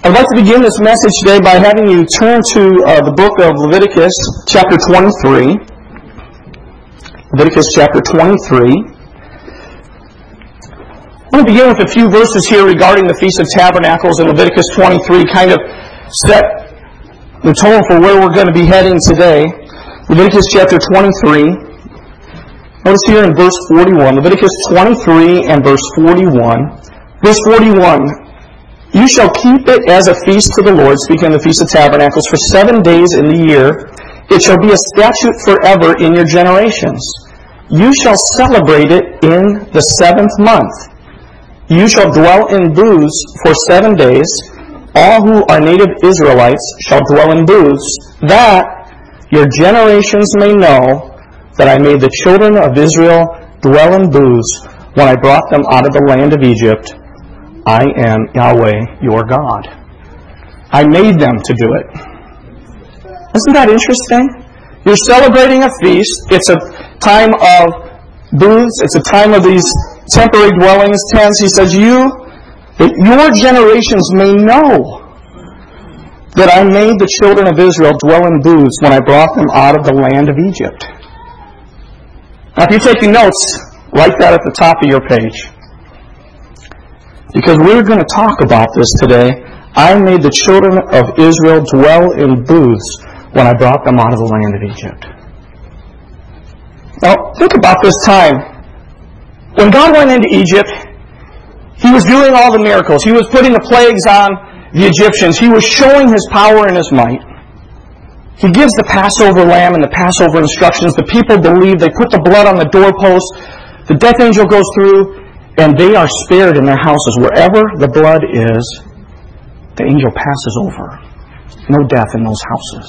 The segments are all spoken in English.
I'd like to begin this message today by having you turn to the book of Leviticus, chapter 23. Leviticus, chapter 23. I'm going to begin with a few verses here regarding the Feast of Tabernacles in Leviticus 23, kind of set the tone for where we're going to be heading today. Leviticus, chapter 23. Notice here in verse 41, Leviticus 23 and verse 41. Verse 41, "You shall keep it as a feast to the Lord," speaking of the Feast of Tabernacles, "for 7 days in the year. It shall be a statute forever in your generations. You shall celebrate it in the 7th month. You shall dwell in booths for 7 days. All who are native Israelites shall dwell in booths, that your generations may know that I made the children of Israel dwell in booths when I brought them out of the land of Egypt. I am Yahweh your God." I made them to do it. Isn't that interesting? You're celebrating a feast. It's a time of booths. It's a time of these temporary dwellings, tents. He says, that your generations may know that I made the children of Israel dwell in booths when I brought them out of the land of Egypt. Now, if you're taking notes, write that at the top of your page. Because we're going to talk about this today. I made the children of Israel dwell in booths when I brought them out of the land of Egypt. Now, think about this time. When God went into Egypt, He was doing all the miracles. He was putting the plagues on the Egyptians. He was showing His power and His might. He gives the Passover lamb and the Passover instructions. The people believe. They put the blood on the doorpost. The death angel goes through, and they are spared in their houses. Wherever the blood is, the angel passes over. No death in those houses.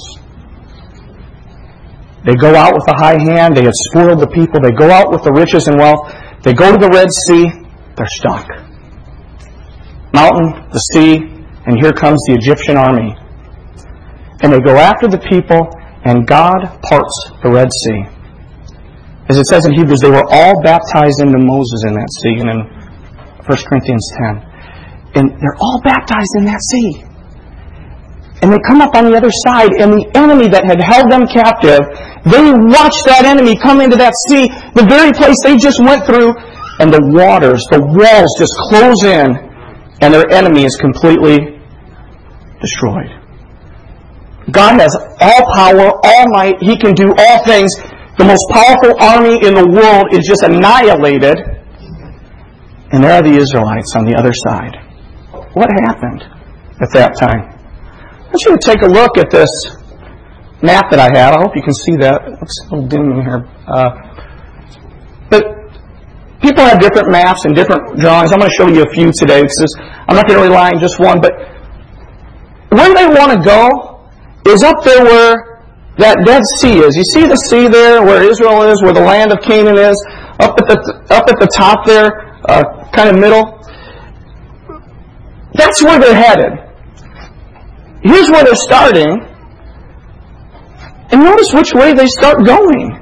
They go out with a high hand. They have spoiled the people. They go out with the riches and wealth. They go to the Red Sea. They're stuck. Mountain, the sea, and here comes the Egyptian army. And they go after the people, and God parts the Red Sea. As it says in Hebrews, they were all baptized into Moses in that sea, and in 1 Corinthians 10. And they're all baptized in that sea. And they come up on the other side, and the enemy that had held them captive, they watch that enemy come into that sea, the very place they just went through, and the walls just close in, and their enemy is completely destroyed. God has all power, all might. He can do all things. The most powerful army in the world is just annihilated. And there are the Israelites on the other side. What happened at that time? I want you to take a look at this map that I had. I hope you can see that. It looks a little dim in here. But people have different maps and different drawings. I'm going to show you a few today. I'm not going to rely on just one. But where they want to go is up there where that Dead Sea is. You see the sea there where Israel is, where the land of Canaan is, up at the top there, kind of middle. That's where they're headed. Here's where they're starting. And notice which way they start going.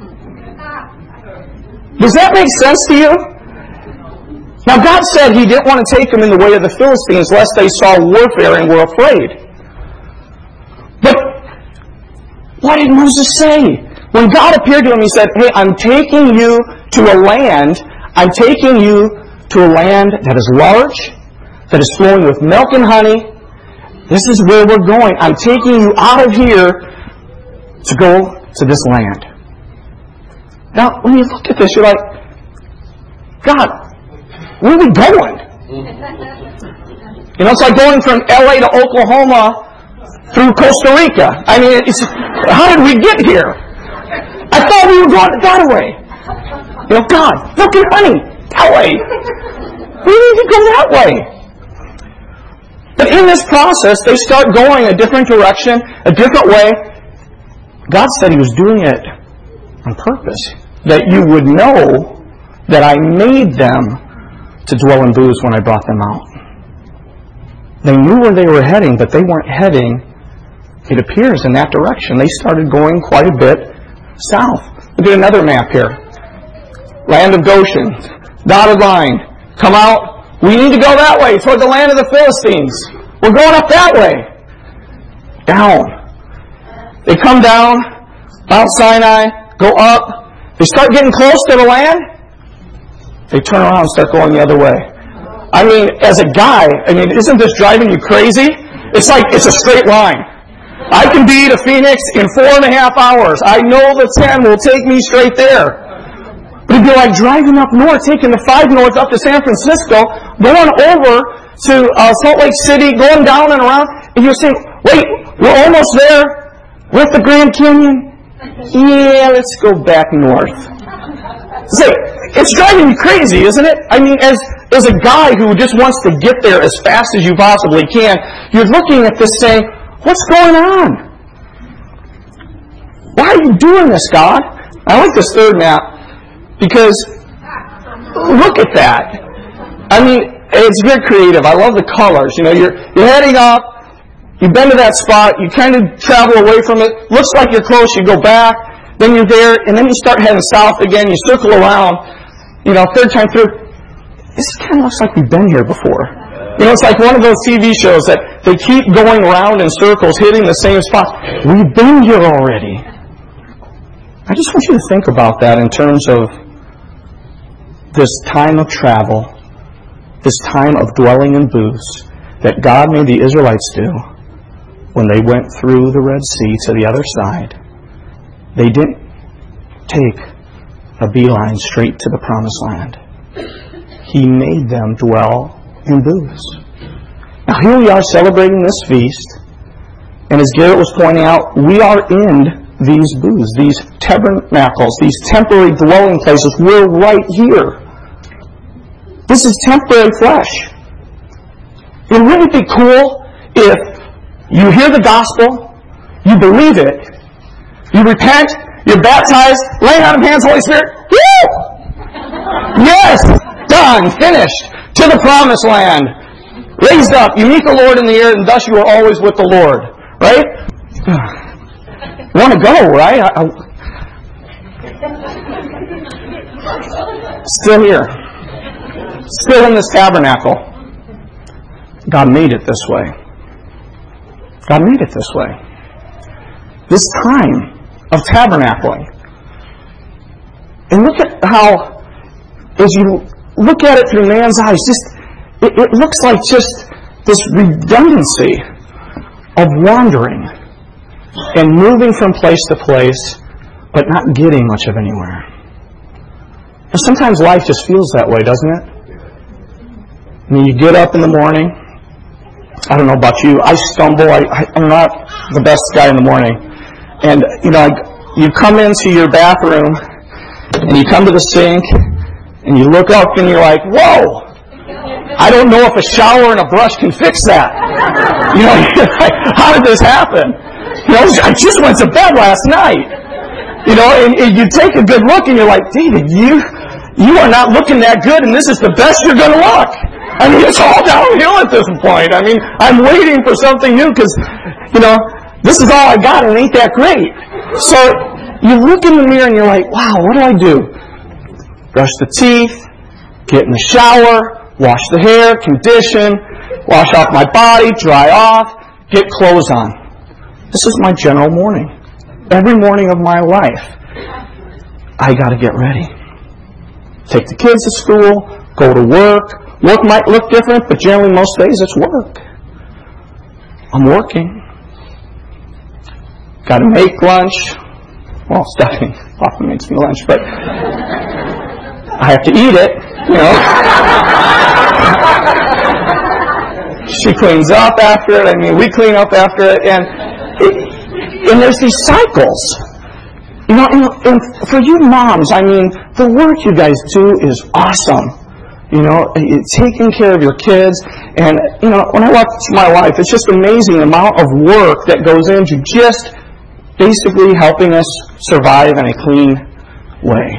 Does that make sense to you? Now God said He didn't want to take them in the way of the Philistines lest they saw warfare and were afraid. But what did Moses say? When God appeared to him, He said, "Hey, I'm taking you to a land. I'm taking you to a land that is large, that is flowing with milk and honey. This is where we're going. I'm taking you out of here to go to this land." Now, when you look at this, you're like, God, where are we going? It's like going from LA to Oklahoma through Costa Rica. I mean, how did we get here? I thought we were going that way. God, look at honey, that way. We need to go that way. But in this process, they start going a different direction, a different way. God said He was doing it on purpose, that you would know that I made them to dwell in booths when I brought them out. They knew where they were heading, but they weren't heading, it appears, in that direction. They started going quite a bit south. Look at another map here. Land of Goshen. Dotted line. Come out. We need to go that way, toward the land of the Philistines. We're going up that way. Down. They come down, Mount Sinai, go up. They start getting close to the land. They turn around and start going the other way. I mean, as a guy, isn't this driving you crazy? It's like it's a straight line. I can be to Phoenix in 4.5 hours. I know the 10 will take me straight there. But it'd be like driving up north, taking the 5 north up to San Francisco, going over to Salt Lake City, going down and around, and you're saying, wait, we're almost there. We're at the Grand Canyon. Yeah, let's go back north. It's driving you crazy, isn't it? I mean, as a guy who just wants to get there as fast as you possibly can, you're looking at this saying, what's going on? Why are you doing this, God? I like this third map because look at that. I mean, it's very creative. I love the colors. You know, you're heading up. You've been to that spot. You kind of travel away from it. Looks like you're close. You go back. Then you're there. And then you start heading south again. You circle around. You know, third time through. This kind of looks like we've been here before. You know, it's like one of those TV shows that they keep going around in circles, hitting the same spots. We've been here already. I just want you to think about that in terms of this time of travel, this time of dwelling in booths that God made the Israelites do when they went through the Red Sea to the other side. They didn't take a beeline straight to the Promised Land. He made them dwell in booths. Now here we are celebrating this feast, and as Garrett was pointing out, we are in these booths, these tabernacles, these temporary dwelling places. We're right here. This is temporary flesh. It wouldn't be cool if you hear the gospel, you believe it, you repent, you're baptized, laying on of hands, Holy Spirit, woo! Yes! Done! Finished! To the Promised Land! Raised up, you meet the Lord in the air, and thus you are always with the Lord. Right? Want to go, right? Still here. Still in this tabernacle. God made it this way. God made it this way. This time of tabernacling. And look at how, as you look at it through man's eyes, it looks like just this redundancy of wandering and moving from place to place, but not getting much of anywhere. And sometimes life just feels that way, doesn't it? I mean, you get up in the morning. I don't know about you. I stumble. I'm not the best guy in the morning. And, you come into your bathroom, and you come to the sink, and you look up, and you're like, whoa! I don't know if a shower and a brush can fix that. How did this happen? I just went to bed last night. And you take a good look, and you're like, David, you are not looking that good, and this is the best you're going to look. I mean, it's all downhill at this point. I mean, I'm waiting for something new because, this is all I got and it ain't that great. So you look in the mirror and you're like, wow, what do I do? Brush the teeth, get in the shower, wash the hair, condition, wash off my body, dry off, get clothes on. This is my general morning. Every morning of my life, I got to get ready. Take the kids to school, go to work. Work might look different, but generally most days it's work. I'm working. Got to make lunch. Well, Stephanie often makes me lunch, but I have to eat it, She cleans up after it. I mean, we clean up after it. And there's these cycles. And for you moms, I mean, the work you guys do is awesome. Taking care of your kids. And, when I watch my wife, it's just amazing the amount of work that goes into just basically helping us survive in a clean way.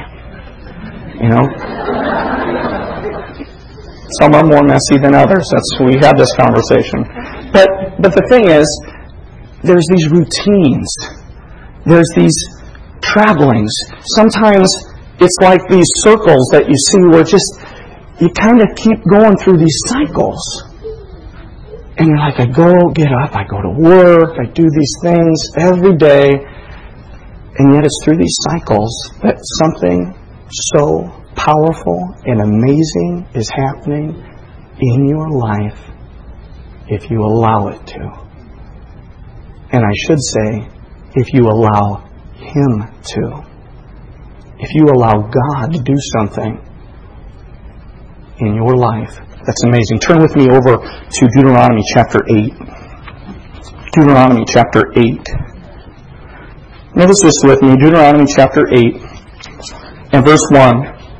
Some are more messy than others. We have this conversation. But the thing is, there's these routines. There's these travelings. Sometimes it's like these circles that you see where you kind of keep going through these cycles. And you're like, I get up, I go to work, I do these things every day, and yet it's through these cycles that something so powerful and amazing is happening in your life if you allow it to. And I should say, if you allow Him to. If you allow God to do something in your life, that's amazing. Turn with me over to Deuteronomy chapter 8. Deuteronomy chapter 8. Notice this with me, Deuteronomy chapter 8 and verse 1.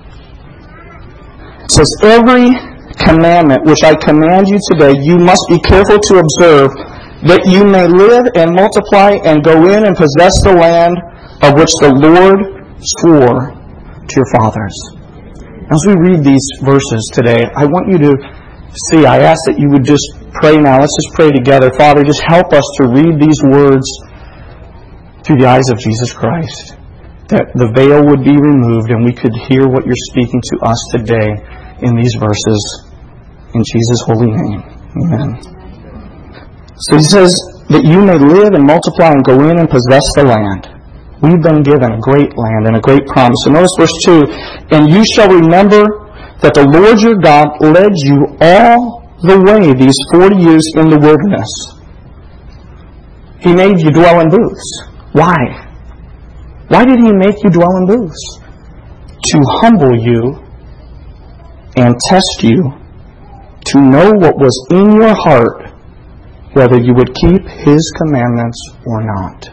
It says, every commandment which I command you today, you must be careful to observe, that you may live and multiply and go in and possess the land of which the Lord swore to your fathers. As we read these verses today, I want you to see, I ask that you would just pray now. Let's just pray together. Father, just help us to read these words through the eyes of Jesus Christ, that the veil would be removed and we could hear what you're speaking to us today in these verses. In Jesus' holy name, amen. So he says that you may live and multiply and go in and possess the land. We've been given a great land and a great promise. So notice verse 2, and you shall remember that the Lord your God led you all the way these 40 years in the wilderness. He made you dwell in booths. Why? Why did He make you dwell in booths? To humble you and test you, to know what was in your heart, whether you would keep His commandments or not.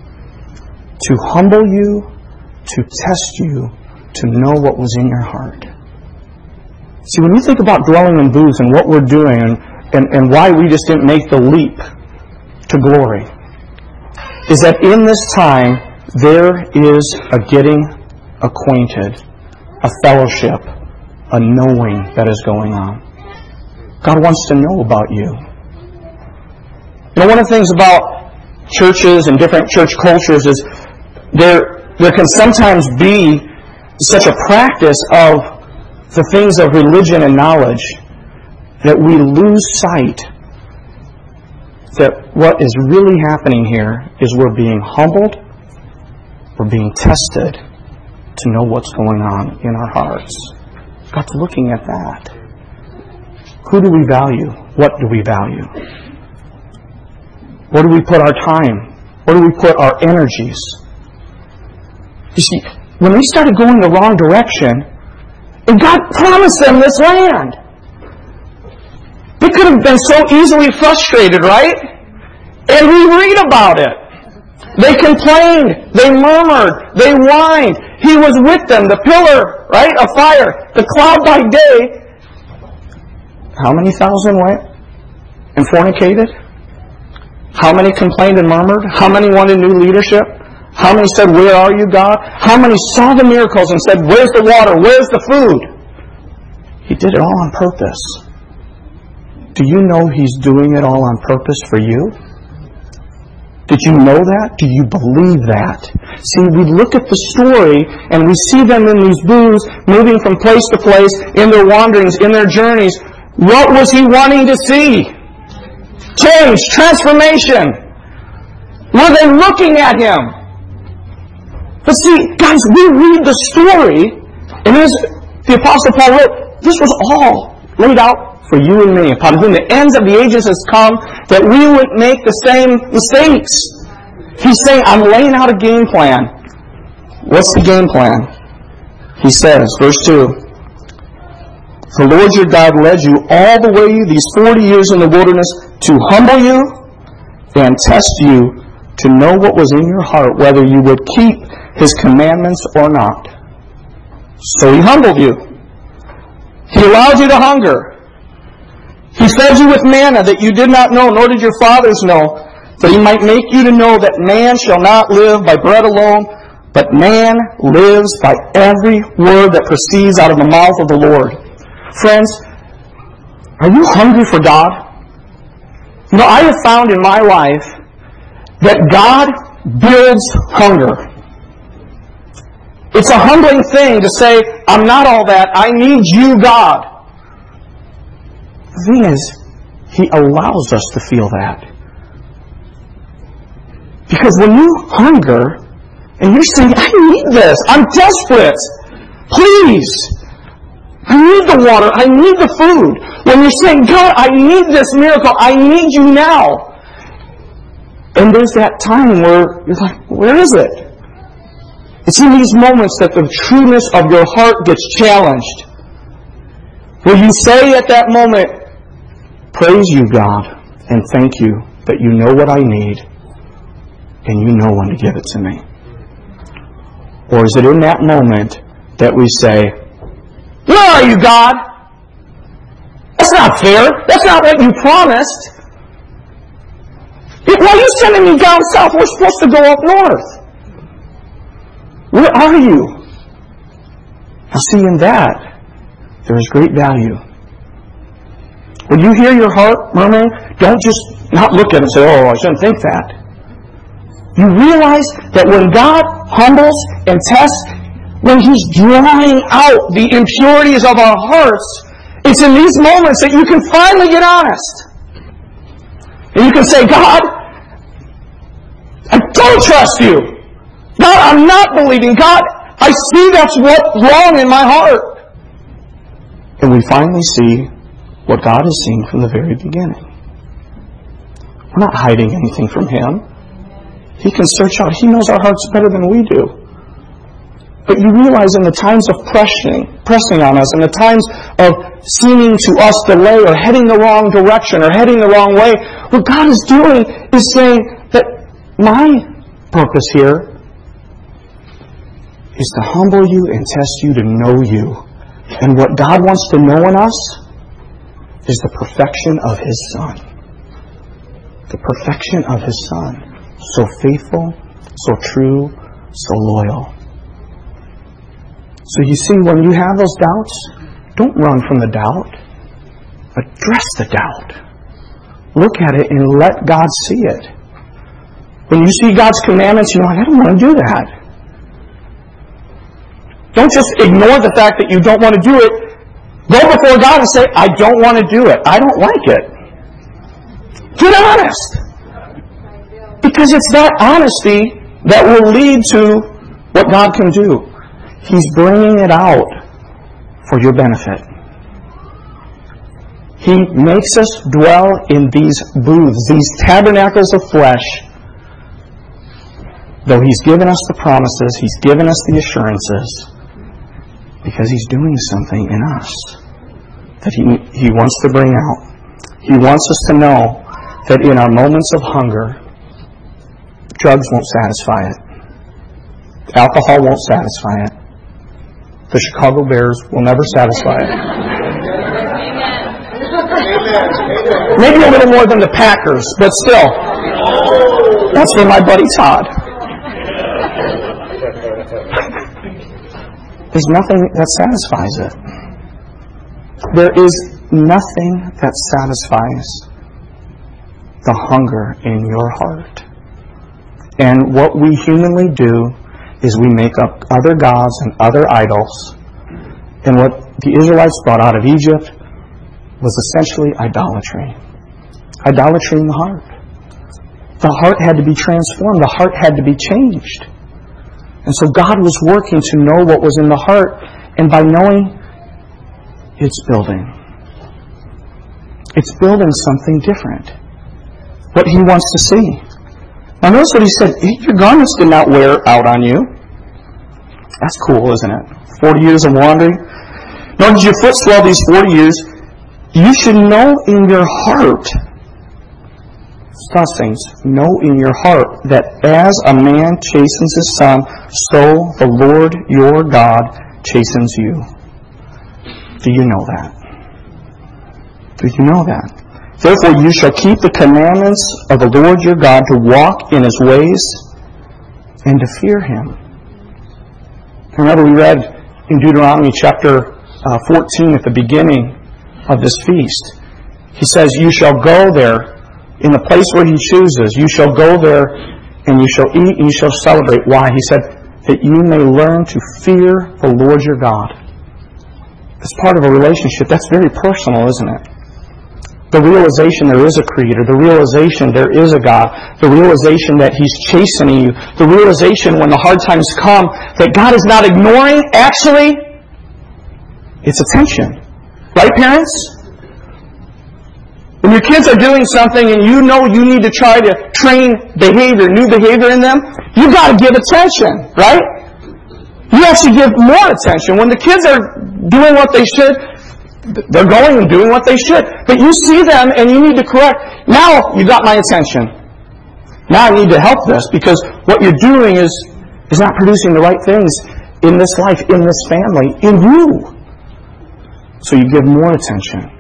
To humble you, to test you, to know what was in your heart. See, when you think about dwelling in booths and what we're doing and why we just didn't make the leap to glory, is that in this time there is a getting acquainted, a fellowship, a knowing that is going on. God wants to know about you. You know, one of the things about churches and different church cultures is there can sometimes be such a practice of the things of religion and knowledge that we lose sight that what is really happening here is we're being humbled, we're being tested to know what's going on in our hearts. God's looking at that. Who do we value? What do we value? Where do we put our time? Where do we put our energies? You see, when they started going the wrong direction, and God promised them this land, they could have been so easily frustrated, right? And we read about it. They complained, they murmured, they whined. He was with them, the pillar, right, of fire, the cloud by day. How many thousand went and fornicated? How many complained and murmured? How many wanted new leadership? How many said, "Where are you, God?" How many saw the miracles and said, "Where's the water? Where's the food?" He did it all on purpose. Do you know He's doing it all on purpose for you? Did you know that? Do you believe that? See, we look at the story and we see them in these booths, moving from place to place, in their wanderings, in their journeys. What was He wanting to see? Change, transformation. Were they looking at Him? But see, guys, we read the story, and as the Apostle Paul wrote, this was all laid out for you and me, upon whom the ends of the ages has come, that we wouldn't make the same mistakes. He's saying, I'm laying out a game plan. What's the game plan? He says, verse 2, the Lord your God led you all the way these 40 years in the wilderness to humble you and test you to know what was in your heart, whether you would keep His commandments or not. So He humbled you. He allowed you to hunger. He fed you with manna that you did not know, nor did your fathers know, that He might make you to know that man shall not live by bread alone, but man lives by every word that proceeds out of the mouth of the Lord. Friends, are you hungry for God? You know, I have found in my life that God builds hunger. It's a humbling thing to say, I'm not all that. I need you, God. The thing is, He allows us to feel that. Because when you hunger, and you're saying, I need this, I'm desperate, please, I need the water, I need the food. When you're saying, God, I need this miracle, I need you now. And there's that time where you're like, where is it? It's in these moments that the trueness of your heart gets challenged. Where you say at that moment, praise you, God, and thank you that you know what I need and you know when to give it to me. Or is it in that moment that we say, where are you, God? That's not fair. That's not what you promised. Why are you sending me down south? We're supposed to go up north. Where are you? Now see, in that, there is great value. When you hear your heart murmuring, don't just not look at it and say, oh, I shouldn't think that. You realize that when God humbles and tests, when He's drawing out the impurities of our hearts, it's in these moments that you can finally get honest. And you can say, God, I don't trust you. God, I'm not believing. God, I see that's what's wrong in my heart. And we finally see what God has seen from the very beginning. We're not hiding anything from Him. He can search out. He knows our hearts better than we do. But you realize in the times of pressing on us, in the times of seeming to us delay or heading the wrong direction or heading the wrong way, what God is doing is saying that my purpose here is to humble you and test you to know you. And what God wants to know in us is the perfection of His Son. The perfection of His Son. So faithful, so true, so loyal. So you see, when you have those doubts, don't run from the doubt. Address the doubt. Look at it and let God see it. When you see God's commandments, you're like, I don't want to do that. Don't just ignore the fact that you don't want to do it. Go before God and say, I don't want to do it. I don't like it. Get honest. Because it's that honesty that will lead to what God can do. He's bringing it out for your benefit. He makes us dwell in these booths, these tabernacles of flesh. Though He's given us the promises, He's given us the assurances, because He's doing something in us that He wants to bring out. He wants us to know that in our moments of hunger, drugs won't satisfy it. Alcohol won't satisfy it. The Chicago Bears will never satisfy it. Maybe a little more than the Packers, but still. That's for my buddy Todd. There's nothing that satisfies it. There is nothing that satisfies the hunger in your heart. And what we humanly do is we make up other gods and other idols. And what the Israelites brought out of Egypt was essentially idolatry. Idolatry in the heart. The heart had to be transformed. The heart had to be changed. And so God was working to know what was in the heart. And by knowing, it's building. It's building something different. What He wants to see. Now notice what He said. Your garments did not wear out on you. That's cool, isn't it? 40 years of wandering. Nor did your foot swell these 40 years. You should know in your heart, saints, know in your heart that as a man chastens his son, so the Lord your God chastens you. Do you know that? Do you know that? Therefore you shall keep the commandments of the Lord your God to walk in His ways and to fear Him. Remember we read in Deuteronomy chapter 14 at the beginning of this feast. He says, you shall go there in the place where He chooses. You shall go there and you shall eat and you shall celebrate. Why? He said, that you may learn to fear the Lord your God. That's part of a relationship. That's very personal, isn't it? The realization there is a Creator. The realization there is a God. The realization that He's chastening you. The realization when the hard times come that God is not ignoring. Actually, it's attention. Right, parents? When your kids are doing something and you know you need to try to train behavior, new behavior in them, you've got to give attention, right? You actually give more attention. When the kids are doing what they should, they're going and doing what they should. But you see them and you need to correct. Now you got my attention. Now I need to help this because what you're doing is not producing the right things in this life, in this family, in you. So you give more attention.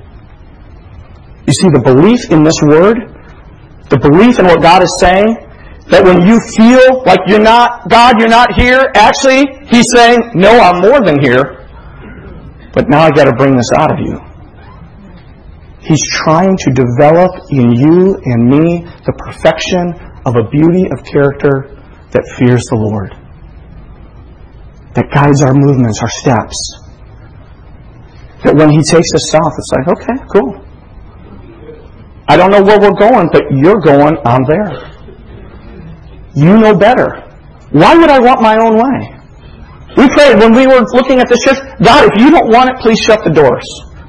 You see the belief in this word, the belief in what God is saying, that when you feel like you're not, God, you're not here, actually, He's saying, no, I'm more than here. But now I've got to bring this out of you. He's trying to develop in you and me the perfection of a beauty of character that fears the Lord. That guides our movements, our steps. That when He takes us south, it's like, okay, cool. I don't know where we're going, but you're going, I'm there. You know better. Why would I want my own way? We prayed when we were looking at this church, God, if you don't want it, please shut the doors.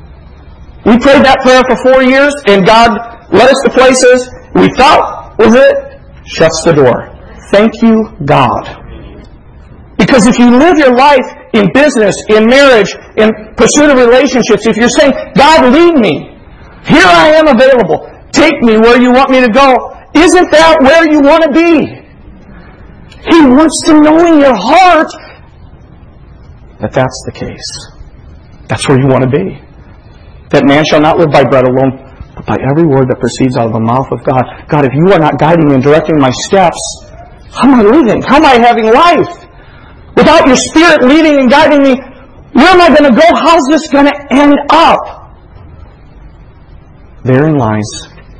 We prayed that prayer for 4 years, and God led us to places we thought was it, shuts the door. Thank you, God. Because if you live your life in business, in marriage, in pursuit of relationships, if you're saying, God, lead me. Here I am available. Take me where you want me to go. Isn't that where you want to be? He wants to know in your heart that that's the case. That's where you want to be. That man shall not live by bread alone, but by every word that proceeds out of the mouth of God. God, if you are not guiding me and directing my steps, how am I living? How am I having life? Without your Spirit leading and guiding me, where am I going to go? How's this going to end up? Therein lies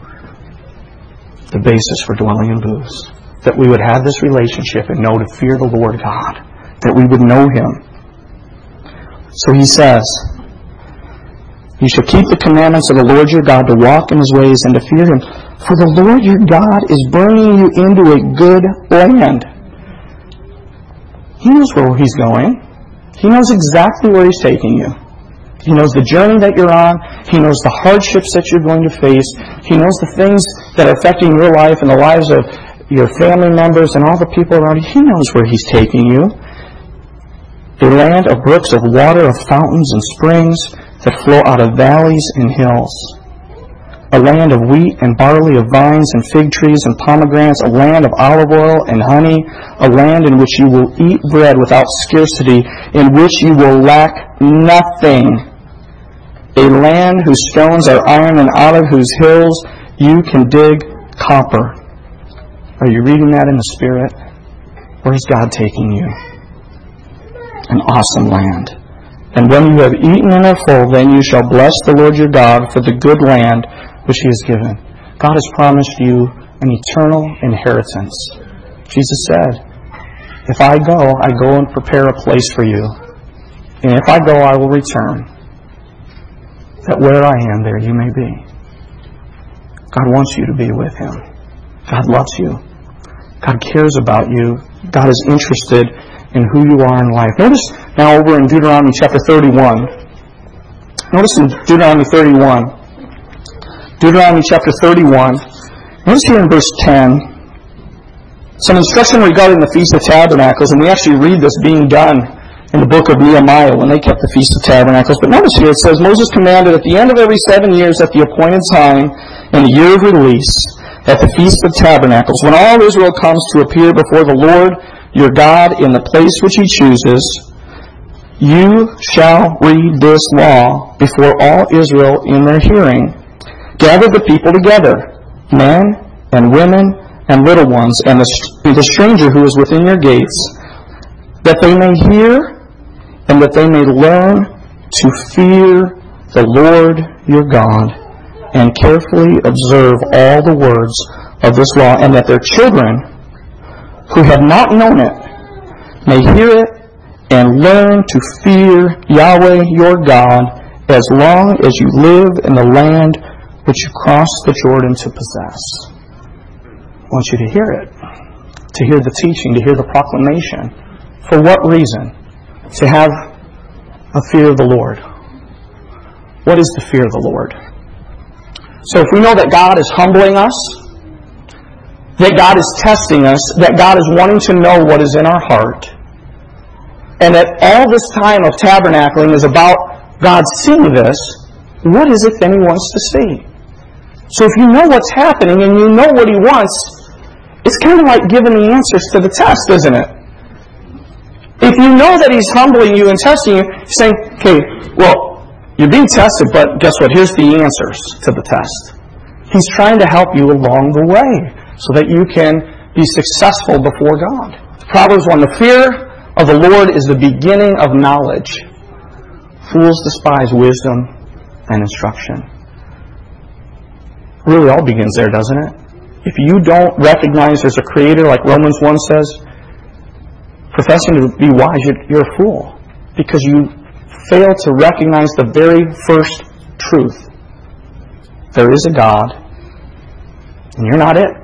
the basis for dwelling in booths. That we would have this relationship and know to fear the Lord God. That we would know Him. So He says, you shall keep the commandments of the Lord your God to walk in His ways and to fear Him. For the Lord your God is bringing you into a good land. He knows where He's going. He knows exactly where He's taking you. He knows the journey that you're on. He knows the hardships that you're going to face. He knows the things that are affecting your life and the lives of your family members and all the people around you. He knows where He's taking you. A land of brooks of water, of fountains and springs that flow out of valleys and hills. A land of wheat and barley, of vines and fig trees and pomegranates, a land of olive oil and honey, a land in which you will eat bread without scarcity, in which you will lack nothing. A land whose stones are iron and out of whose hills you can dig copper. Are you reading that in the Spirit? Where is God taking you? An awesome land. And when you have eaten and are full, then you shall bless the Lord your God for the good land which He has given. God has promised you an eternal inheritance. Jesus said, if I go and prepare a place for you. And if I go, I will return. That where I am, there you may be. God wants you to be with Him. God loves you. God cares about you. God is interested in who you are in life. Notice now over in Deuteronomy chapter 31. Notice in Deuteronomy 31. Deuteronomy chapter 31. Notice here in verse 10. Some instruction regarding the Feast of Tabernacles. And we actually read this being done in the book of Nehemiah when they kept the Feast of Tabernacles. But notice here it says, Moses commanded at the end of every 7 years at the appointed time in the year of release at the Feast of Tabernacles, when all Israel comes to appear before the Lord your God in the place which He chooses, you shall read this law before all Israel in their hearing. Gather the people together, men and women and little ones, and the stranger who is within your gates, that they may hear and that they may learn to fear the Lord your God and carefully observe all the words of this law, and that their children who have not known it may hear it and learn to fear Yahweh your God as long as you live in the land which you crossed the Jordan to possess. I want you to hear it, to hear the teaching, to hear the proclamation. For what reason? To have a fear of the Lord. What is the fear of the Lord? So if we know that God is humbling us, that God is testing us, that God is wanting to know what is in our heart, and that all this time of tabernacling is about God seeing this, what is it then He wants to see? So if you know what's happening and you know what He wants, it's kind of like giving the answers to the test, isn't it? If you know that He's humbling you and testing you, you're saying, okay, well, you're being tested, but guess what? Here's the answers to the test. He's trying to help you along the way so that you can be successful before God. Proverbs 1, the fear of the Lord is the beginning of knowledge. Fools despise wisdom and instruction. Really all begins there, doesn't it? If you don't recognize there's a Creator, like Romans 1 says, professing to be wise, you're a fool. Because you fail to recognize the very first truth. There is a God, and you're not it.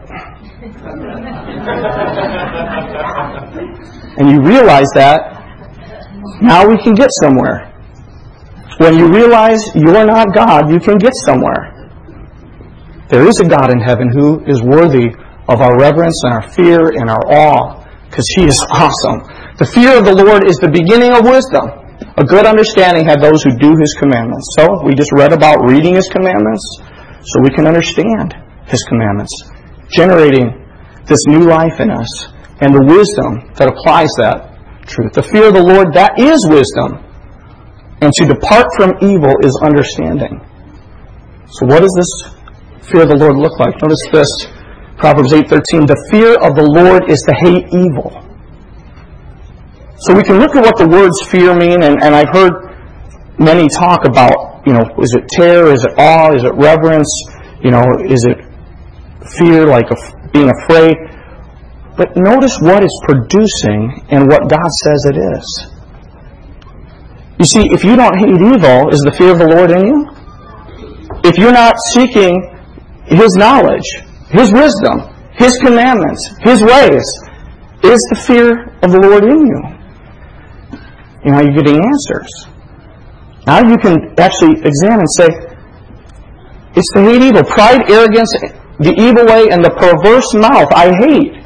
And you realize that, now we can get somewhere. When you realize you're not God, you can get somewhere. There is a God in heaven who is worthy of our reverence and our fear and our awe, because He is awesome. The fear of the Lord is the beginning of wisdom. A good understanding have those who do His commandments. So, we just read about reading His commandments so we can understand His commandments, generating this new life in us, and the wisdom that applies that truth. The fear of the Lord, that is wisdom. And to depart from evil is understanding. So what does this fear of the Lord look like? Notice this, Proverbs 8:13. The fear of the Lord is to hate evil. So we can look at what the words fear mean, and I've heard many talk about, is it terror, is it awe, is it reverence, is it fear, like being afraid? But notice what it's producing and what God says it is. You see, if you don't hate evil, is the fear of the Lord in you? If you're not seeking His knowledge, His wisdom, His commandments, His ways, is the fear of the Lord in you? You're getting answers. Now you can actually examine and say, it's to hate evil. Pride, arrogance, the evil way, and the perverse mouth I hate.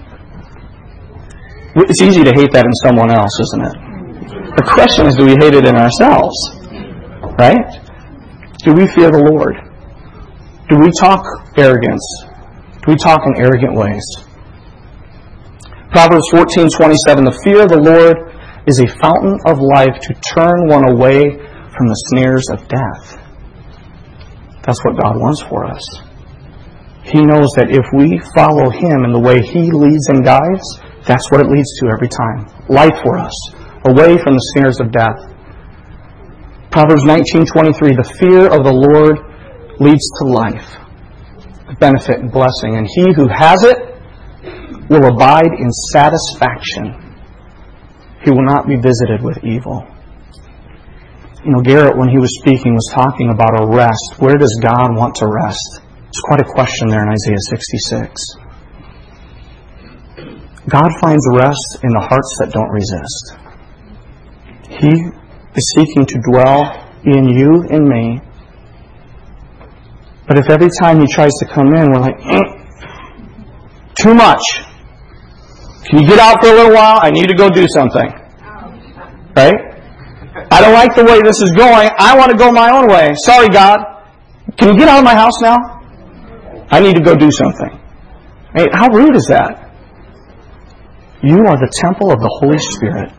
It's easy to hate that in someone else, isn't it? The question is, do we hate it in ourselves? Right? Do we fear the Lord? Do we talk arrogance? Do we talk in arrogant ways? Proverbs 14:27, the fear of the Lord is a fountain of life to turn one away from the snares of death. That's what God wants for us. He knows that if we follow Him in the way He leads and guides, that's what it leads to every time. Life for us, away from the snares of death. Proverbs 19:23, the fear of the Lord leads to life, benefit and blessing, and he who has it will abide in satisfaction. He will not be visited with evil. Garrett, when he was speaking, was talking about a rest. Where does God want to rest? It's quite a question there in Isaiah 66. God finds rest in the hearts that don't resist. He is seeking to dwell in you and me. But if every time He tries to come in, we're like, too much. Can you get out for a little while? I need to go do something. Right? I don't like the way this is going. I want to go my own way. Sorry, God. Can you get out of my house now? I need to go do something. Hey, how rude is that? You are the temple of the Holy Spirit.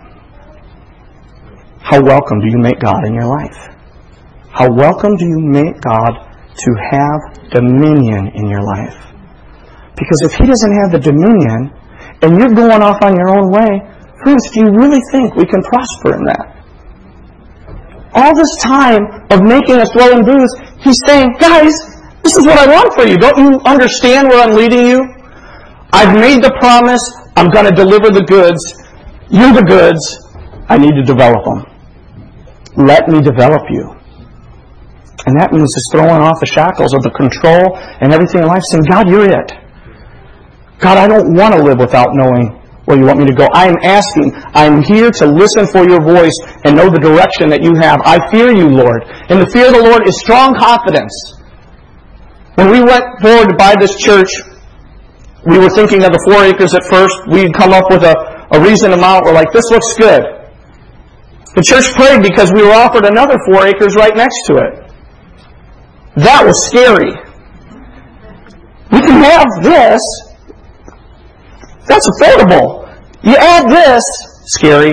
How welcome do you make God in your life? How welcome do you make God to have dominion in your life? Because if He doesn't have the dominion, and you're going off on your own way, friends, do you really think we can prosper in that? All this time of making us dwell in booths, He's saying, guys, this is what I want for you. Don't you understand where I'm leading you? I've made the promise. I'm going to deliver the goods. You're the goods. I need to develop them. Let me develop you. And that means just throwing off the shackles of the control and everything in life, saying, God, you're it. God, I don't want to live without knowing where you want me to go. I am asking. I'm here to listen for your voice and know the direction that you have. I fear you, Lord. And the fear of the Lord is strong confidence. When we went forward to buy this church, we were thinking of the 4 acres at first. We'd come up with a reasoned amount. We're like, this looks good. The church prayed because we were offered another 4 acres right next to it. That was scary. We can have this. That's affordable. You add this. Scary.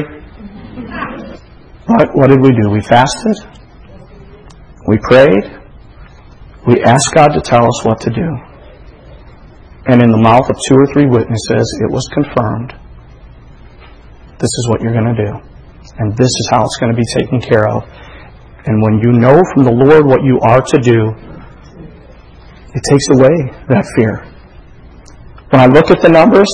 But what did we do? We fasted. We prayed. We asked God to tell us what to do. And in the mouth of 2 or 3 witnesses, it was confirmed. This is what you're going to do. And this is how it's going to be taken care of. And when you know from the Lord what you are to do, it takes away that fear. When I look at the numbers,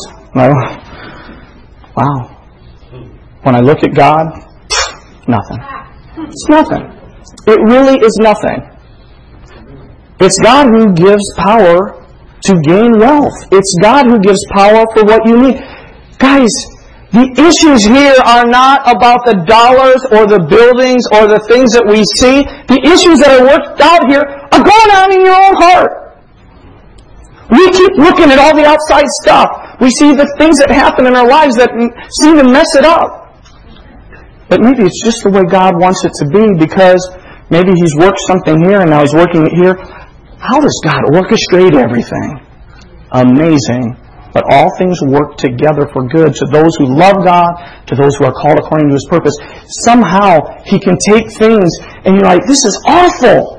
wow. When I look at God, nothing. It's nothing. It really is nothing. It's God who gives power to gain wealth. It's God who gives power for what you need. Guys, the issues here are not about the dollars or the buildings or the things that we see. The issues that are worked out here are going on in your own heart. We keep looking at all the outside stuff. We see the things that happen in our lives that seem to mess it up. But maybe it's just the way God wants it to be, because maybe He's worked something here and now He's working it here. How does God orchestrate everything? Amazing. But all things work together for good to those who love God, to those who are called according to His purpose. Somehow He can take things and you're like, this is awful.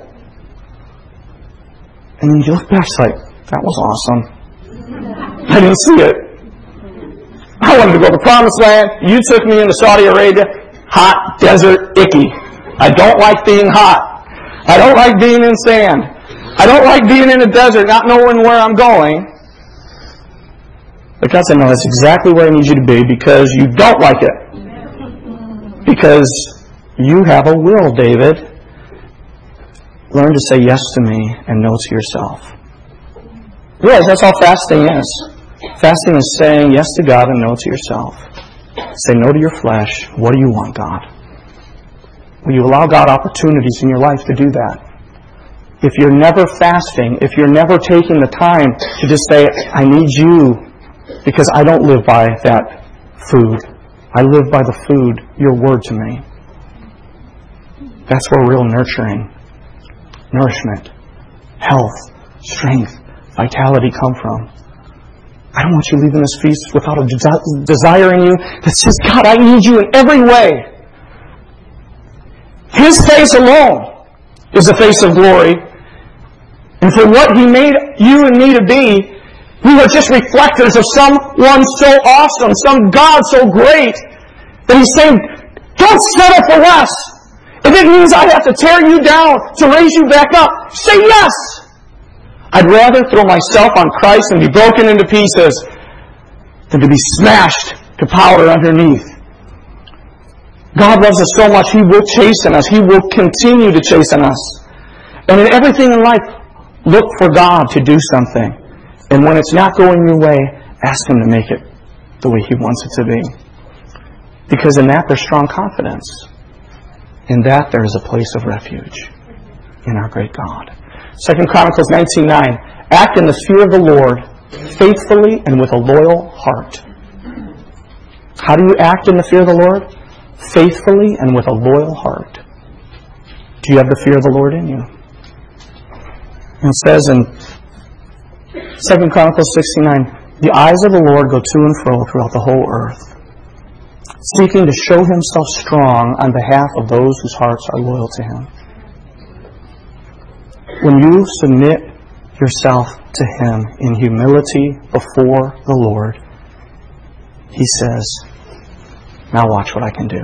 And then you look back, it's like, that was awesome. I didn't see it. I wanted to go to the Promised Land. You took me into Saudi Arabia. Hot, desert, icky. I don't like being hot. I don't like being in sand. I don't like being in a desert, not knowing where I'm going. But God said, no, that's exactly where I need you to be, because you don't like it. Because you have a will, David. Learn to say yes to me and no to yourself. Realize that's all fasting is. Fasting is saying yes to God and no to yourself. Say no to your flesh. What do you want, God? Will you allow God opportunities in your life to do that? If you're never fasting, if you're never taking the time to just say, I need you, because I don't live by that food. I live by the food, your word to me. That's where real nurturing, nourishment, health, strength, vitality come from. I don't want you leaving this feast without a desire in you that says, God, I need you in every way. His face alone is a face of glory. And for what He made you and me to be, we are just reflectors of someone so awesome, some God so great, that He's saying, don't settle for less. If it means I have to tear you down to raise you back up, say yes. I'd rather throw myself on Christ and be broken into pieces than to be smashed to powder underneath. God loves us so much, He will chasten us. He will continue to chasten us. And in everything in life, look for God to do something. And when it's not going your way, ask Him to make it the way He wants it to be. Because in that there's strong confidence. In that there is a place of refuge in our great God. 2 Chronicles 19:9. Act in the fear of the Lord, faithfully and with a loyal heart. How do you act in the fear of the Lord? Faithfully and with a loyal heart. Do you have the fear of the Lord in you? And it says in 2 Chronicles 16:9, the eyes of the Lord go to and fro throughout the whole earth, seeking to show Himself strong on behalf of those whose hearts are loyal to Him. When you submit yourself to Him in humility before the Lord, He says, now watch what I can do.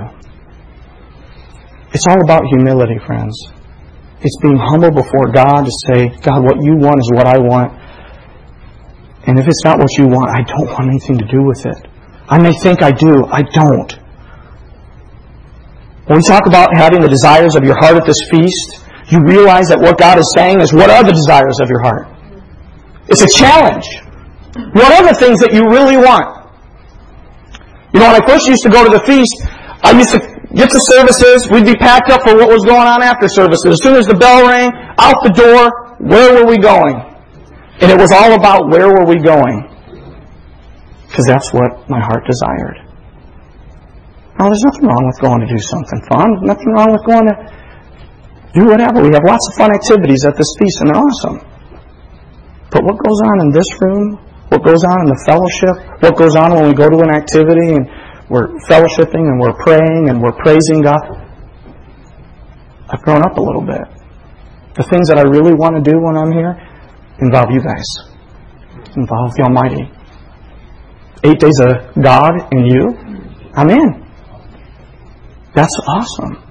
It's all about humility, friends. It's being humble before God to say, God, what you want is what I want. And if it's not what you want, I don't want anything to do with it. I may think I do. I don't. When we talk about having the desires of your heart at this feast, You realize that what God is saying is, what are the desires of your heart? It's a challenge. What are the things that you really want? You know, when I first used to go to the feast, I used to get to services, we'd be packed up for what was going on after services. As soon as the bell rang, out the door, where were we going? And it was all about where were we going? Because that's what my heart desired. Now, there's nothing wrong with going to do something fun. There's nothing wrong with going to do whatever. We have lots of fun activities at this feast, and they're awesome. But what goes on in this room, what goes on in the fellowship, what goes on when we go to an activity and we're fellowshipping and we're praying and we're praising God, I've grown up a little bit. The things that I really want to do when I'm here involve you guys. Involve the Almighty. 8 days of God and you, I'm in. That's awesome.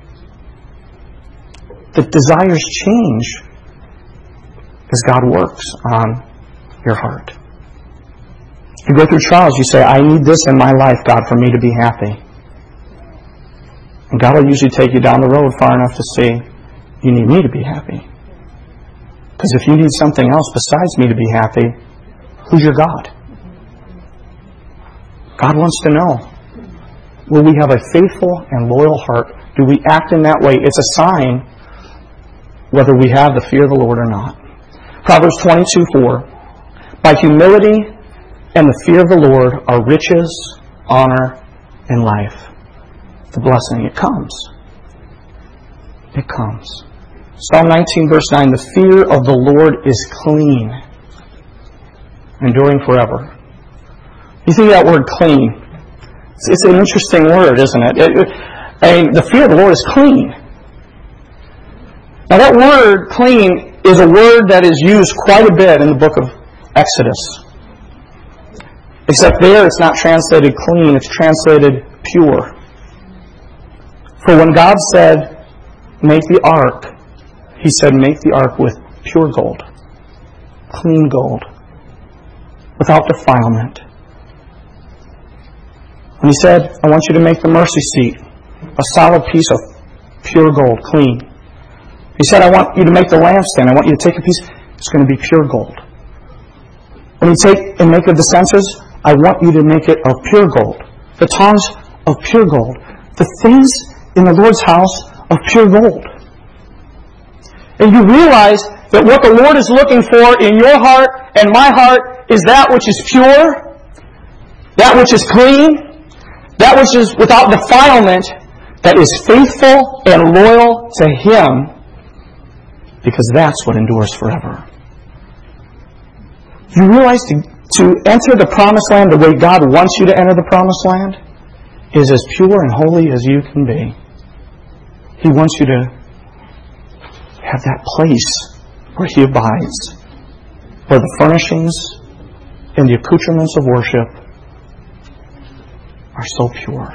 The desires change as God works on your heart. You go through trials, you say, I need this in my life, God, for me to be happy. And God will usually take you down the road far enough to say, you need me to be happy. Because if you need something else besides me to be happy, who's your God? God wants to know, will we have a faithful and loyal heart? Do we act in that way? It's a sign whether we have the fear of the Lord or not. Proverbs 22:4. By humility and the fear of the Lord are riches, honor, and life. The blessing, it comes. It comes. Psalm 19 verse 9. The fear of the Lord is clean, enduring forever. You think of that word clean. It's an interesting word, isn't it? The fear of the Lord is clean. Now that word clean is a word that is used quite a bit in the book of Exodus. Except there it's not translated clean, it's translated pure. For when God said, make the ark, He said, make the ark with pure gold, clean gold, without defilement. And He said, I want you to make the mercy seat a solid piece of pure gold, clean. He said, I want you to make the lampstand. I want you to take a piece. It's going to be pure gold. When you take and make of the censers, I want you to make it of pure gold. The tongs of pure gold. The things in the Lord's house of pure gold. And you realize that what the Lord is looking for in your heart and my heart is that which is pure, that which is clean, that which is without defilement, that is faithful and loyal to Him, because that's what endures forever. You realize to enter the promised land the way God wants you to enter the promised land is as pure and holy as you can be. He wants you to have that place where He abides, where the furnishings and the accoutrements of worship are so pure.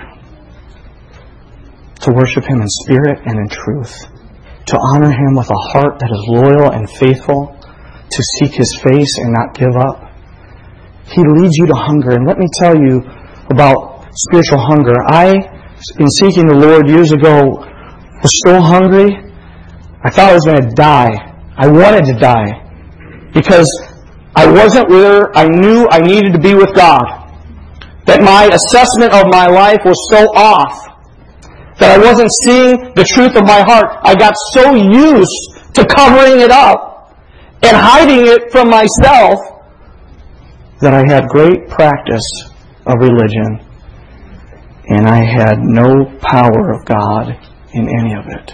To worship Him in spirit and in truth. To honor Him with a heart that is loyal and faithful. To seek His face and not give up. He leads you to hunger. And let me tell you about spiritual hunger. I, in seeking the Lord years ago, was so hungry, I thought I was going to die. I wanted to die. Because I wasn't where I knew I needed to be with God. That my assessment of my life was so off. That I wasn't seeing the truth of my heart. I got so used to covering it up and hiding it from myself that I had great practice of religion and I had no power of God in any of it.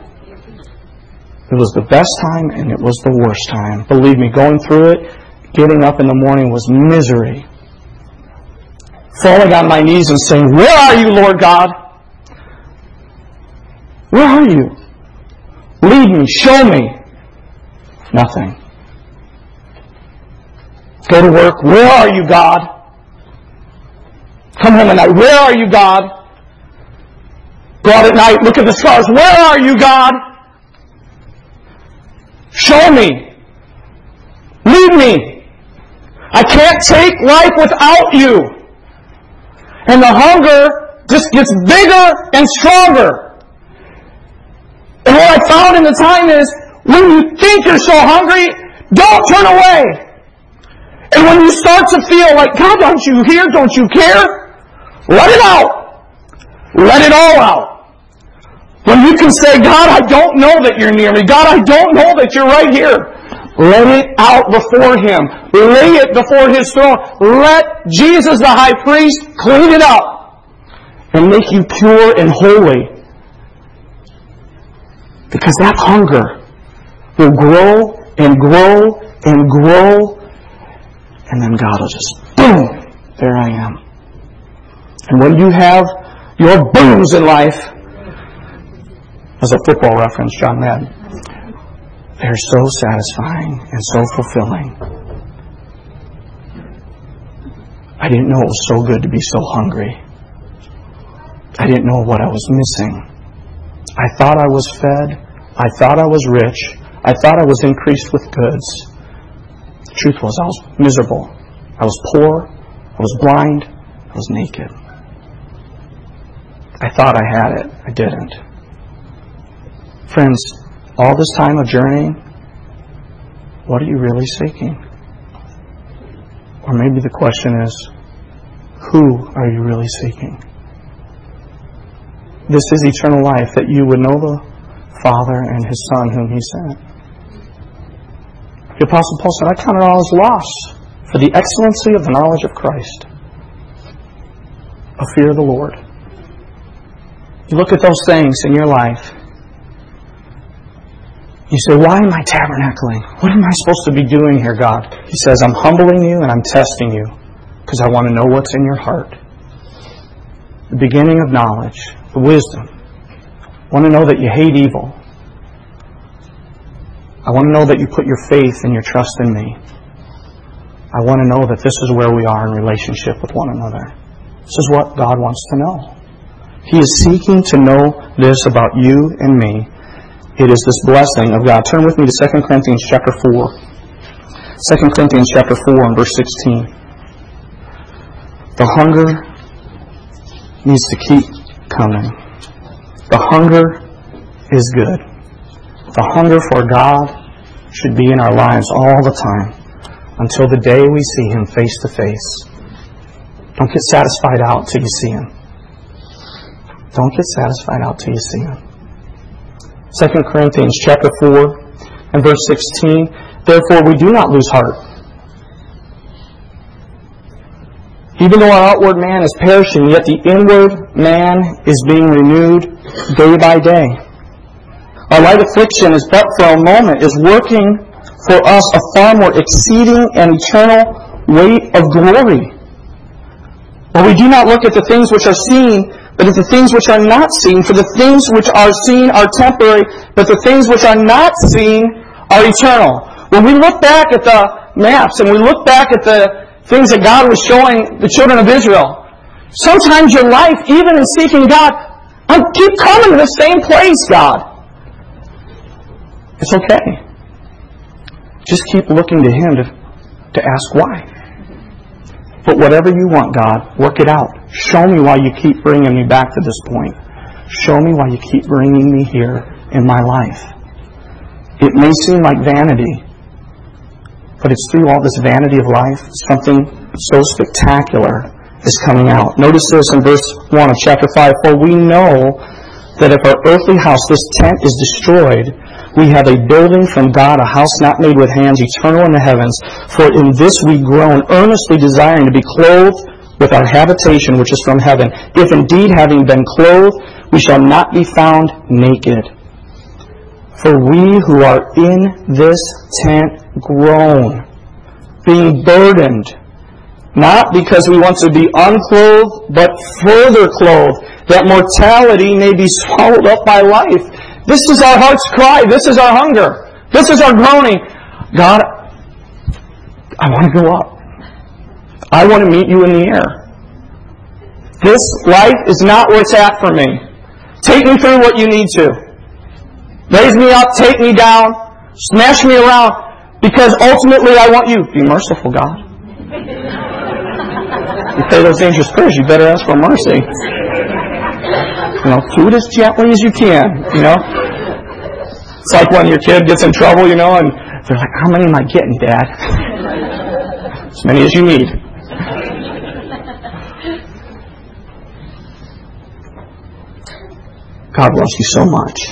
It was the best time and it was the worst time. Believe me, going through it, getting up in the morning was misery. Falling on my knees and saying, where are you, Lord God? Where are you? Lead me, show me. Nothing. Go to work. Where are you, God? Come home at night. Where are you, God? Go out at night. Look at the stars. Where are you, God? Show me. Lead me. I can't take life without you. And the hunger just gets bigger and stronger. And what I found in the time is, when you think you're so hungry, don't turn away. And when you start to feel like, God, don't you hear? Don't you care? Let it out. Let it all out. When you can say, God, I don't know that you're near me. God, I don't know that you're right here. Let it out before Him. Lay it before His throne. Let Jesus, the high priest, clean it up and make you pure and holy. Because that hunger will grow and grow and grow, and then God will just, boom, there I am. And when you have your booms in life, as a football reference, John Madden, they're so satisfying and so fulfilling. I didn't know it was so good to be so hungry. I didn't know what I was missing. I thought I was fed. I thought I was rich. I thought I was increased with goods. The truth was, I was miserable. I was poor. I was blind. I was naked. I thought I had it. I didn't. Friends, all this time of journeying, what are you really seeking? Or maybe the question is, who are you really seeking? This is eternal life, that you would know the Father and His Son whom He sent. The Apostle Paul said, I count it all as loss for the excellency of the knowledge of Christ, a fear of the Lord. You look at those things in your life, you say, why am I tabernacling? What am I supposed to be doing here, God? He says, I'm humbling you and I'm testing you because I want to know what's in your heart. The beginning of knowledge, the wisdom. I want to know that you hate evil. I want to know that you put your faith and your trust in me. I want to know that this is where we are in relationship with one another. This is what God wants to know. He is seeking to know this about you and me. It is this blessing of God. Turn with me to 2 Corinthians chapter 4. 2 Corinthians chapter 4 and verse 16. The hunger needs to keep coming. The hunger is good. The hunger for God should be in our lives all the time until the day we see Him face to face. Don't get satisfied out till you see Him. Don't get satisfied out till you see Him. 2 Corinthians chapter 4 and verse 16. Therefore we do not lose heart. Even though our outward man is perishing, yet the inward man is being renewed day by day. Our light affliction is but for a moment, is working for us a far more exceeding and eternal weight of glory. For we do not look at the things which are seen, but at the things which are not seen. For the things which are seen are temporary, but the things which are not seen are eternal. When we look back at the maps and we look back at the things that God was showing the children of Israel, sometimes your life, even in seeking God, I keep coming to the same place, God. It's okay. Just keep looking to Him to ask why. But whatever you want, God, work it out. Show me why you keep bringing me back to this point. Show me why you keep bringing me here in my life. It may seem like vanity, but it's through all this vanity of life, something so spectacular is coming out. Notice this in verse 1 of chapter 5. For we know that if our earthly house, this tent, is destroyed, we have a building from God, a house not made with hands, eternal in the heavens. For in this we groan, earnestly desiring to be clothed with our habitation which is from heaven. If indeed, having been clothed, we shall not be found naked. For we who are in this tent groan, being burdened, not because we want to be unclothed, but further clothed, that mortality may be swallowed up by life. This is our heart's cry. This is our hunger. This is our groaning. God, I want to go up. I want to meet you in the air. This life is not where it's at for me. Take me through what you need to. Raise me up, take me down, smash me around, because ultimately I want you. Be merciful, God. You pray those dangerous prayers, you better ask for mercy. Do it as gently as you can, It's like when your kid gets in trouble, and they're like, how many am I getting, Dad? As many as you need. God loves you so much.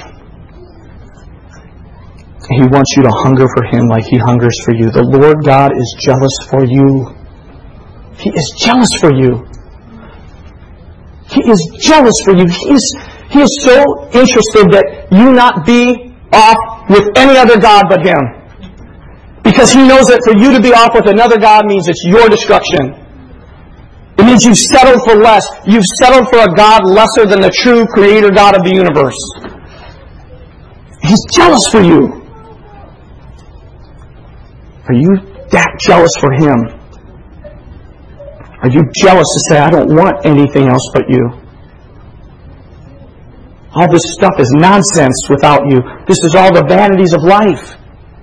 He wants you to hunger for Him like He hungers for you. The Lord God is jealous for you. He is jealous for you. He is jealous for you. He is so interested that you not be off with any other God but Him. Because He knows that for you to be off with another God means it's your destruction. It means you've settled for less. You've settled for a God lesser than the true Creator God of the universe. He's jealous for you. Are you that jealous for Him? Are you jealous to say, I don't want anything else but you? All this stuff is nonsense without you. This is all the vanities of life.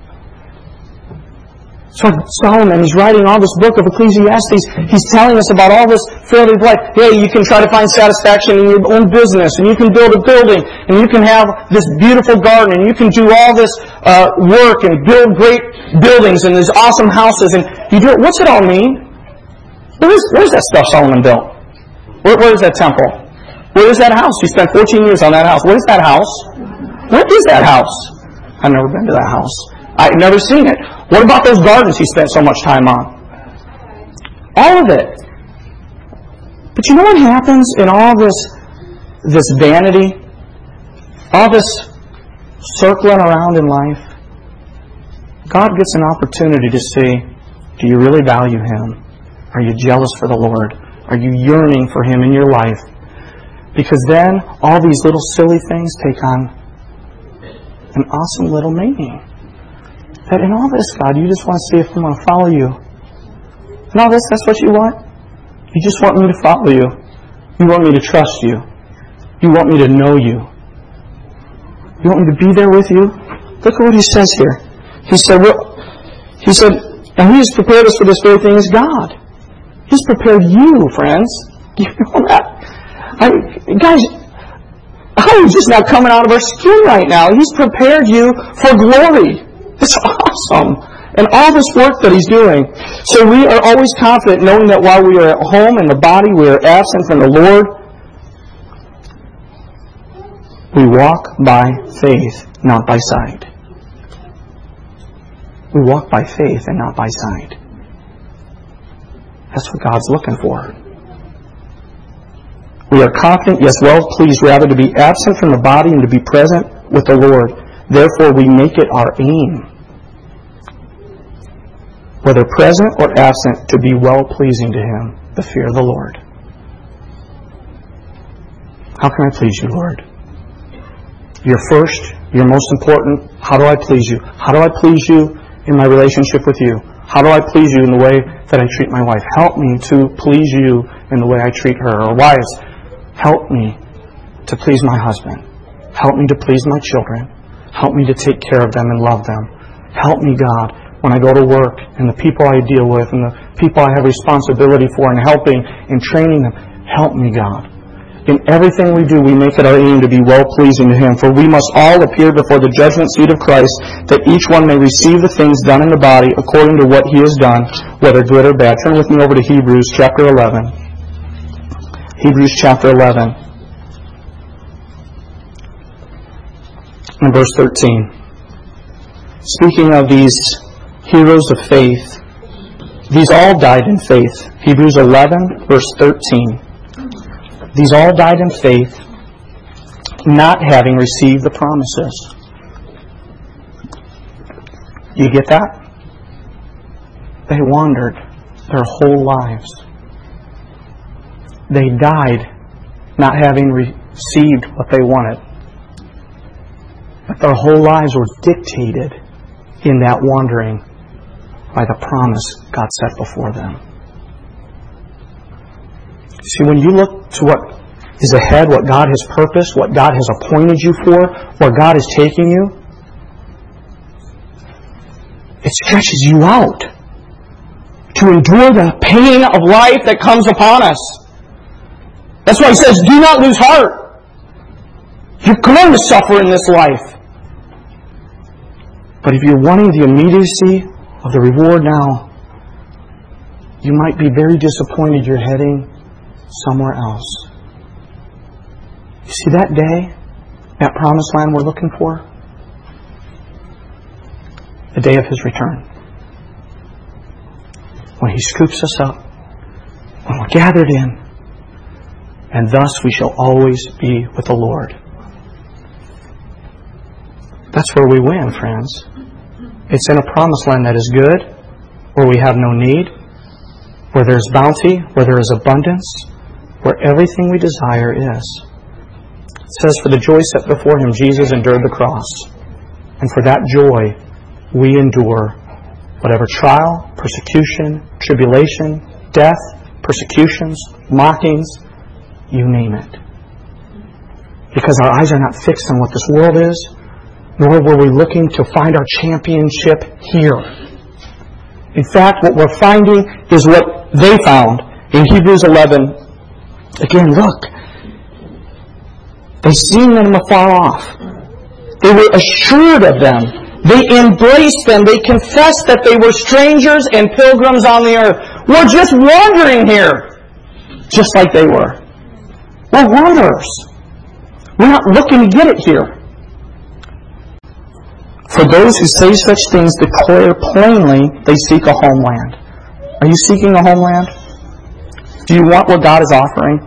So Solomon, he's writing all this book of Ecclesiastes. He's telling us about all this fairly life. Hey, you can try to find satisfaction in your own business, and you can build a building, and you can have this beautiful garden, and you can do all this work and build great buildings and these awesome houses. And you do it. What's it all mean? Where's that stuff Solomon built? Where is that temple? Where is that house? He spent 14 years on that house. Where is that house? Where is that house? I've never been to that house. I've never seen it. What about those gardens he spent so much time on? All of it. But you know what happens in all this vanity? All this circling around in life? God gets an opportunity to see, do you really value Him? Are you jealous for the Lord? Are you yearning for Him in your life? Because then all these little silly things take on an awesome little meaning. That in all this, God, you just want to see if I'm going to follow you. In all this, that's what you want? You just want me to follow you. You want me to trust you. You want me to know you. You want me to be there with you? Look at what he says here. He said, and He has prepared us for this very thing is God. He's prepared you, friends. You know that? Guys, I'm just not coming out of our skin right now. He's prepared you for glory. It's awesome. And all this work that He's doing. So we are always confident knowing that while we are at home in the body, we are absent from the Lord. We walk by faith, not by sight. We walk by faith and not by sight. That's what God's looking for. We are confident, yes, well pleased rather to be absent from the body and to be present with the Lord. Therefore we make it our aim, whether present or absent, to be well-pleasing to Him, the fear of the Lord. How can I please you, Lord? You're first, you're most important. How do I please you? How do I please you in my relationship with you? How do I please you in the way that I treat my wife? Help me to please you in the way I treat her. Or wives, help me to please my husband. Help me to please my children. Help me to take care of them and love them. Help me, God, when I go to work and the people I deal with and the people I have responsibility for and helping and training them. Help me, God. In everything we do, we make it our aim to be well-pleasing to Him. For we must all appear before the judgment seat of Christ, that each one may receive the things done in the body according to what he has done, whether good or bad. Turn with me over to Hebrews chapter 11. Hebrews chapter 11. And verse 13. Speaking of these heroes of faith, these all died in faith. Hebrews 11, verse 13. These all died in faith, not having received the promises. Do you get that? They wandered their whole lives. They died not having received what they wanted. But their whole lives were dictated in that wandering by the promise God set before them. See, when you look to what is ahead, what God has purposed, what God has appointed you for, where God is taking you, it stretches you out to endure the pain of life that comes upon us. That's why He says, do not lose heart. You're going to suffer in this life. But if you're wanting the immediacy of the reward now, you might be very disappointed you're heading somewhere else. You see that day, that promised land we're looking for? The day of His return. When He scoops us up, when we're gathered in, and thus we shall always be with the Lord. That's where we win, friends. It's in a promised land that is good, where we have no need, where there's bounty, where there is abundance, where everything we desire is. It says, for the joy set before Him, Jesus endured the cross. And for that joy, we endure whatever trial, persecution, tribulation, death, persecutions, mockings, you name it. Because our eyes are not fixed on what this world is, nor were we looking to find our championship here. In fact, what we're finding is what they found in Hebrews 11. Again, look. They seen them afar off. They were assured of them. They embraced them. They confessed that they were strangers and pilgrims on the earth. We're just wandering here. Just like they were. We're wanderers. We're not looking to get it here. For those who say such things declare plainly they seek a homeland. Are you seeking a homeland? Do you want what God is offering?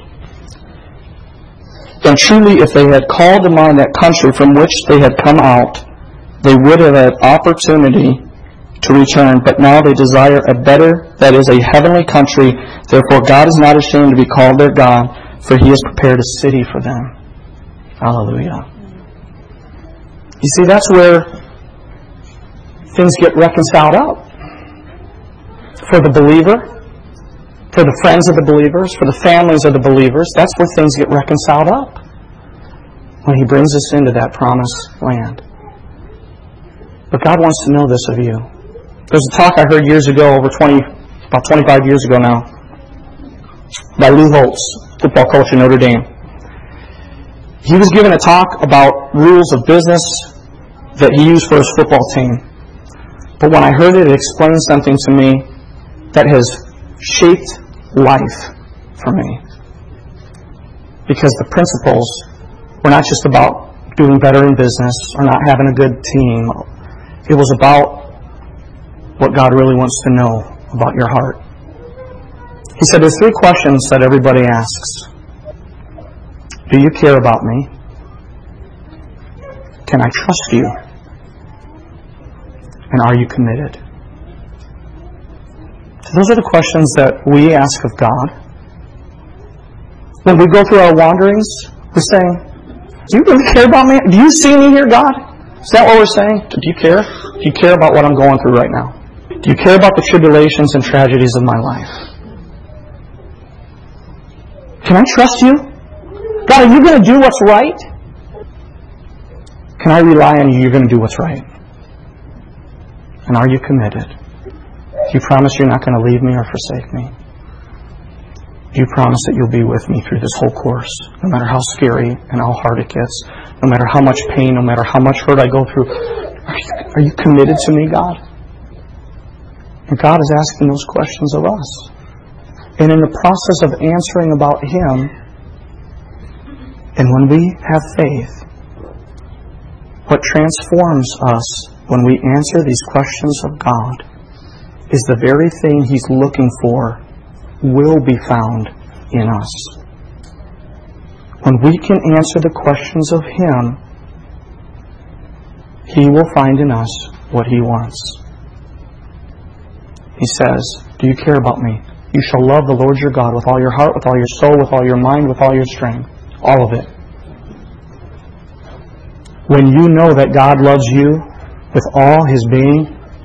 And truly, if they had called to mind that country from which they had come out, they would have had opportunity to return. But now they desire a better, that is, a heavenly country. Therefore God is not ashamed to be called their God, for He has prepared a city for them. Hallelujah. You see, that's where things get reconciled up. For the believer, for the friends of the believers, for the families of the believers, that's where things get reconciled up. When He brings us into that promised land. But God wants to know this of you. There's a talk I heard years ago, about 25 years ago now, by Lou Holtz, football coach in Notre Dame. He was given a talk about rules of business that he used for his football team. But when I heard it, it explained something to me that has shaped life for me. Because the principles were not just about doing better in business or not having a good team. It was about what God really wants to know about your heart. He said there's 3 questions that everybody asks. Do you care about me? Can I trust you? And are you committed? So those are the questions that we ask of God. When we go through our wanderings, we're saying, do you really care about me? Do you see me here, God? Is that what we're saying? Do you care? Do you care about what I'm going through right now? Do you care about the tribulations and tragedies of my life? Can I trust you? God, are you going to do what's right? Can I rely on you? You're going to do what's right. And are you committed? Do you promise you're not going to leave me or forsake me? Do you promise that you'll be with me through this whole course, no matter how scary and how hard it gets, no matter how much pain, no matter how much hurt I go through? Are you committed to me, God? And God is asking those questions of us. And in the process of answering about Him, and when we have faith, what transforms us when we answer these questions of God is the very thing He's looking for will be found in us. When we can answer the questions of Him, He will find in us what He wants. He says, do you care about me? You shall love the Lord your God with all your heart, with all your soul, with all your mind, with all your strength. All of it. When you know that God loves you with all His being,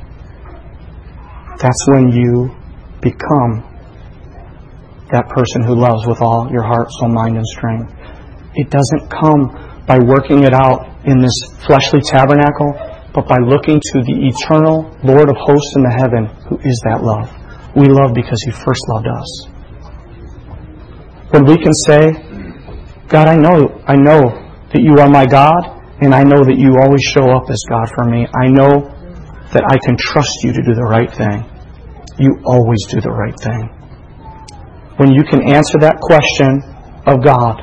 that's when you become that person who loves with all your heart, soul, mind, and strength. It doesn't come by working it out in this fleshly tabernacle, but by looking to the eternal Lord of hosts in the heaven, who is that love. We love because He first loved us. When we can say, God, I know that you are my God, And I know that you always show up as God for me. I know that I can trust you to do the right thing. You always do the right thing. When you can answer that question of God,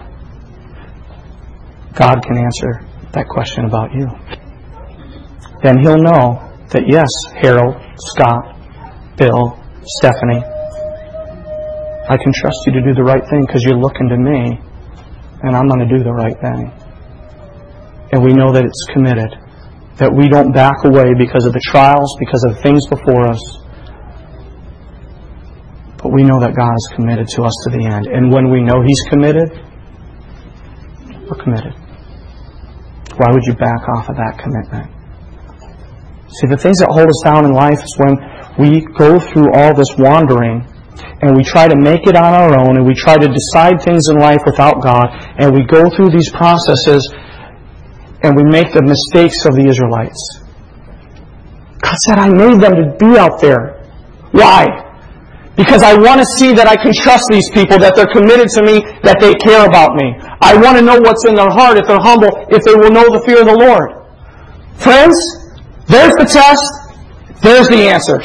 God can answer that question about you. Then He'll know that yes, Harold, Scott, Bill, Stephanie, I can trust you to do the right thing because you're looking to me, and I'm going to do the right thing. And we know that it's committed, that we don't back away because of the trials, because of the things before us. But we know that God is committed to us to the end. And when we know He's committed, we're committed. Why would you back off of that commitment? See, the things that hold us down in life is when we go through all this wandering and we try to make it on our own and we try to decide things in life without God, and we go through these processes and we make the mistakes of the Israelites. God said, I made them to be out there. Why? Because I want to see that I can trust these people, that they're committed to me, that they care about me. I want to know what's in their heart, if they're humble, if they will know the fear of the Lord. Friends, there's the test. There's the answers.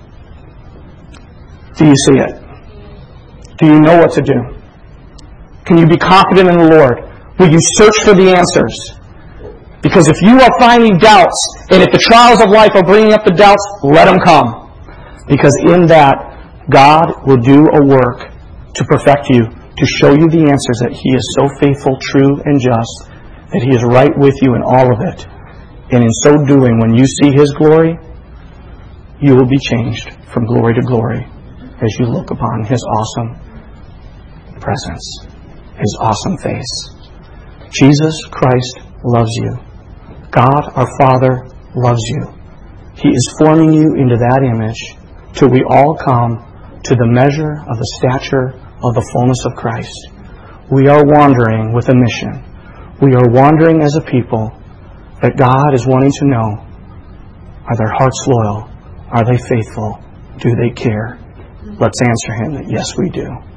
Do you see it? Do you know what to do? Can you be confident in the Lord? Will you search for the answers? Because if you are finding doubts, and if the trials of life are bringing up the doubts, let them come. Because in that, God will do a work to perfect you, to show you the answers, that He is so faithful, true, and just, that He is right with you in all of it. And in so doing, when you see His glory, you will be changed from glory to glory as you look upon His awesome presence, His awesome face. Jesus Christ loves you. God, our Father, loves you. He is forming you into that image till we all come to the measure of the stature of the fullness of Christ. We are wandering with a mission. We are wandering as a people that God is wanting to know, are their hearts loyal? Are they faithful? Do they care? Let's answer Him that yes, we do.